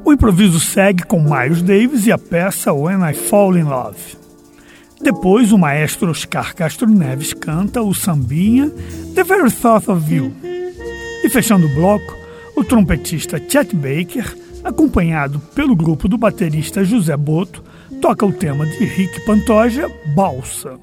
O improviso segue com Miles Davis e a peça When I Fall in Love. Depois, o maestro Oscar Castro Neves canta o sambinha The Very Thought of You. E fechando o bloco, o trompetista Chet Baker, acompanhado pelo grupo do baterista José Boto, toca o tema de Rick Pantoja, Balsa.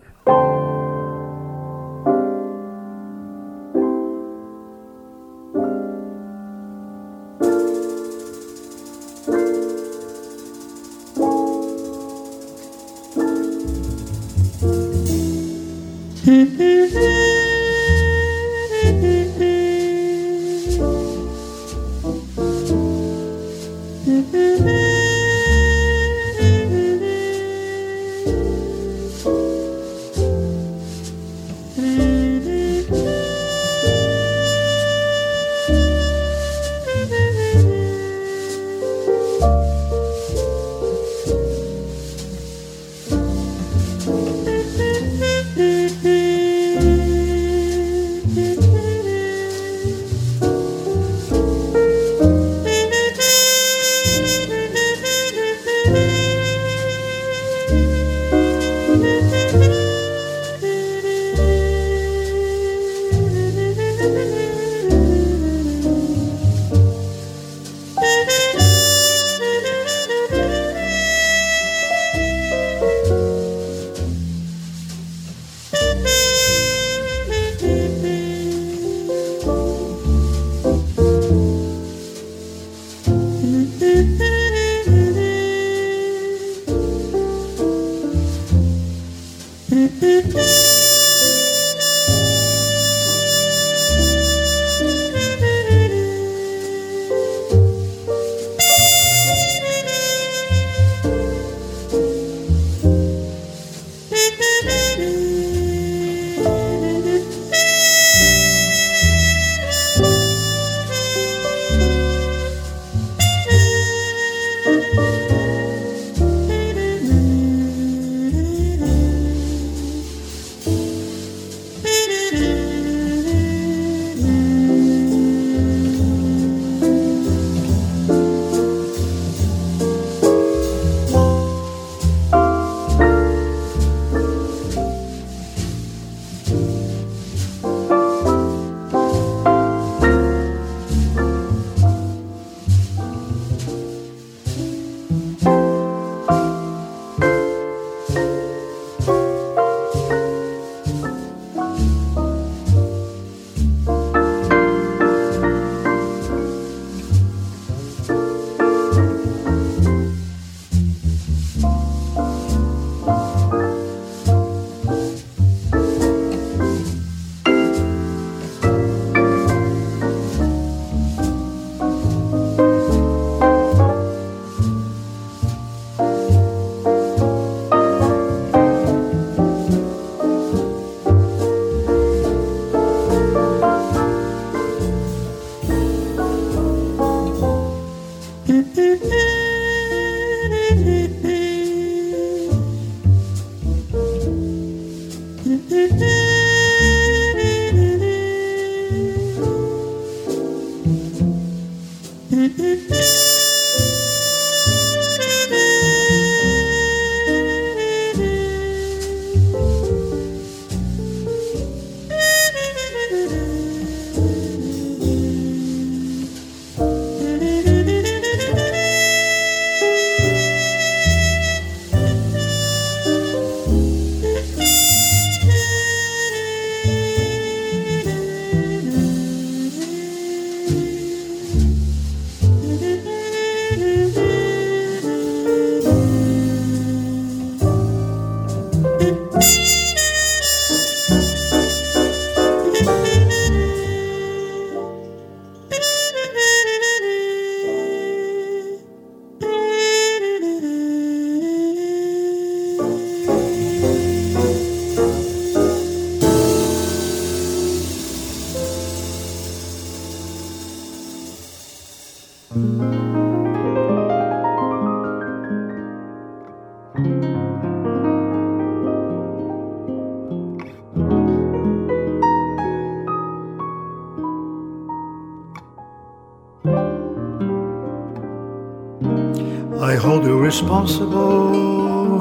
irresponsible.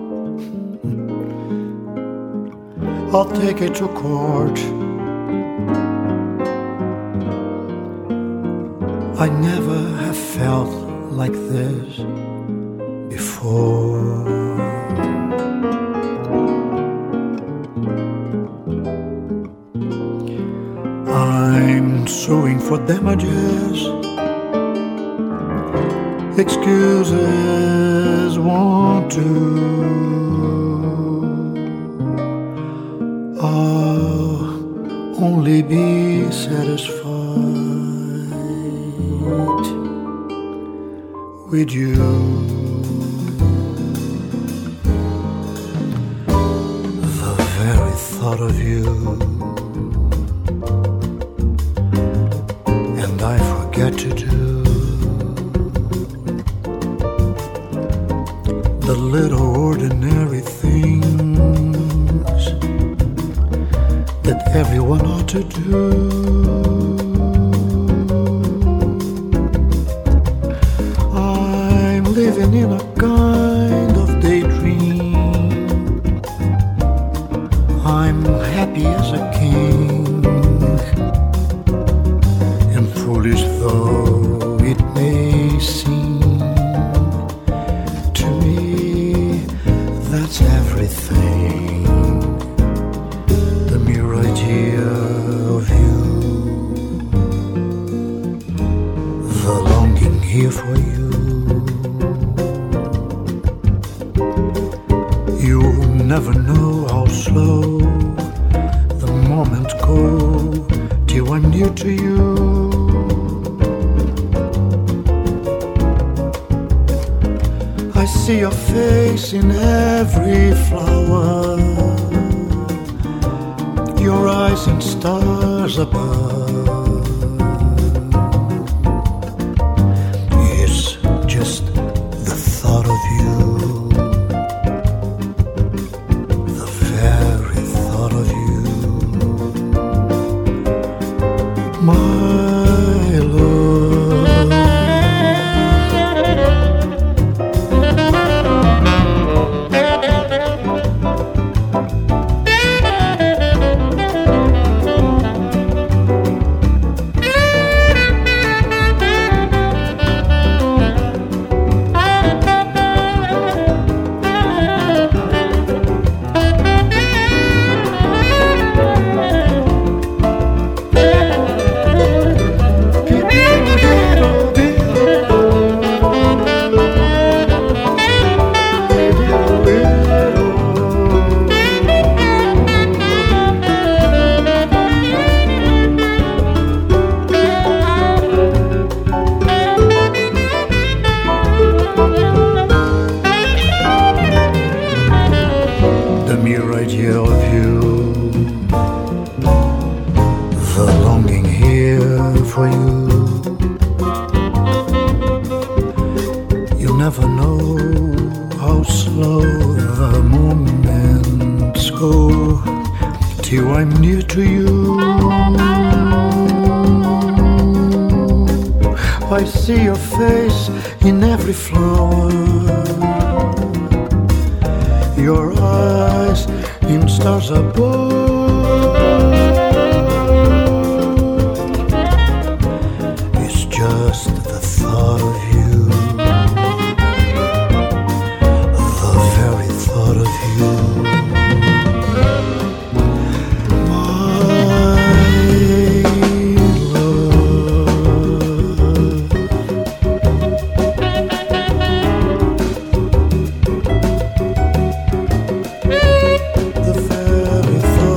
I'll take it to court. I never have felt like this before. I'm suing for damages. Excuses won't do. I'll only be satisfied with you. The very thought of you, and I forget to do the little ordinary things that everyone ought to do. I'm living in a kind of daydream. I'm happy as a king, and foolish though it may seem to me, that's everything. The mere idea of you, the longing here for you. You'll never know how slow the moments go till I'm near to you. I see your face in every flower, your eyes and stars above. It's just the thought of you, the very thought of you, my love. The mere idea of you, the longing here for you. You never know how slow the moments go till I'm near to you. I see your face in every flower, your eyes in stars above. It's just the thought of you, the very thought of you, the very thought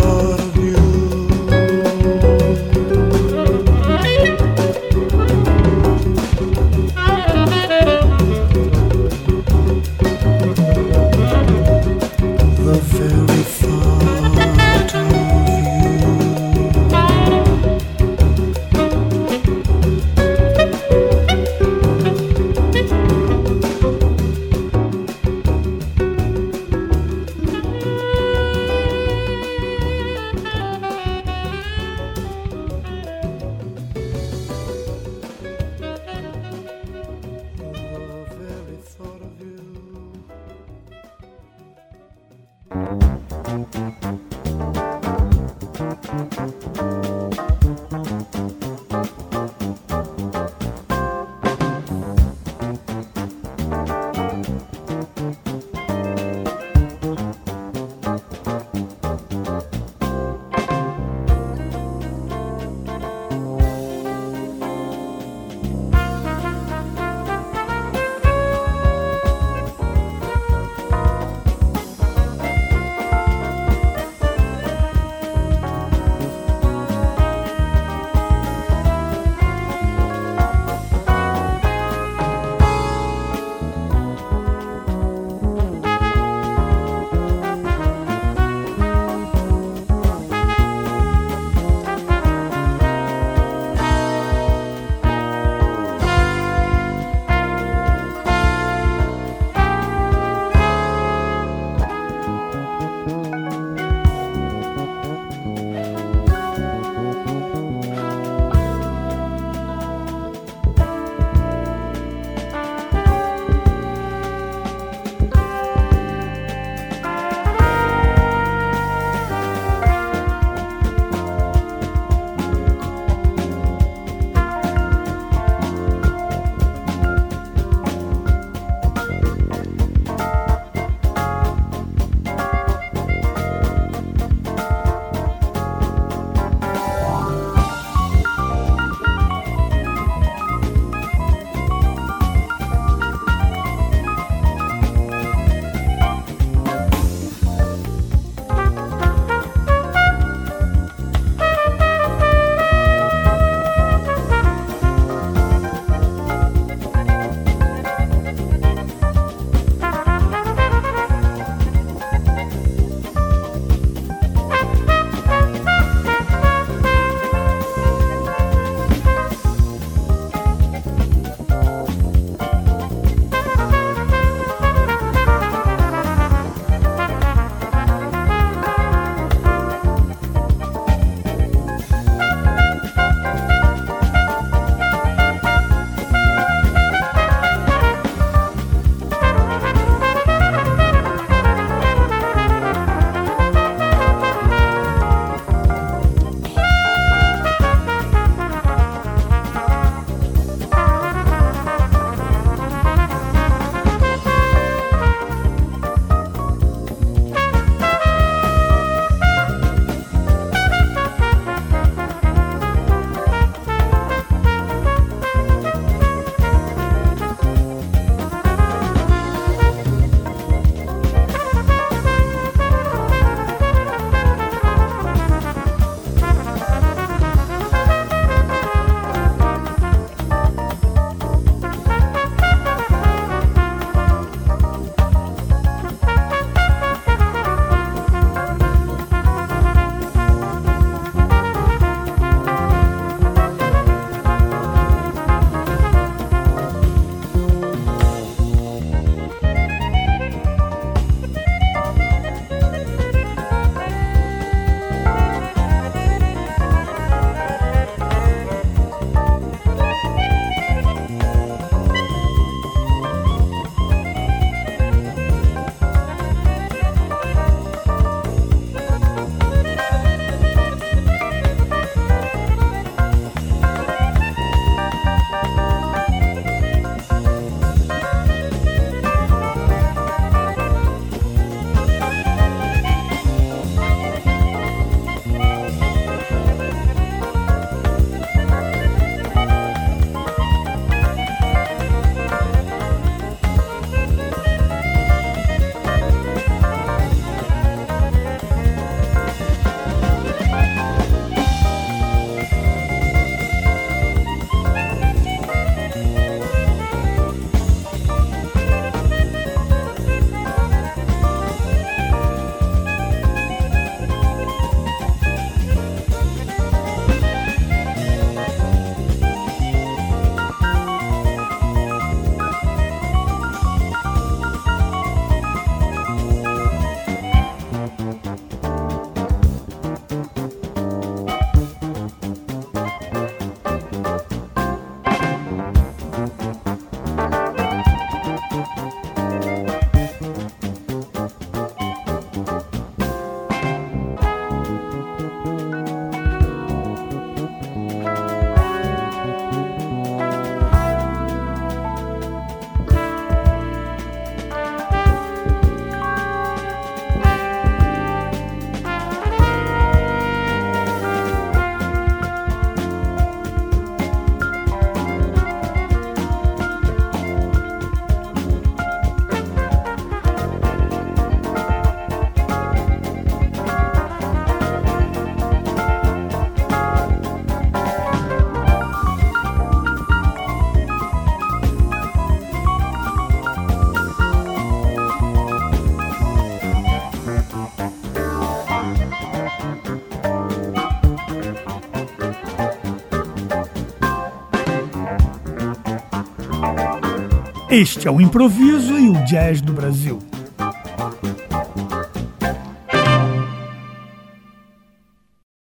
Este é o improviso e o jazz do Brasil.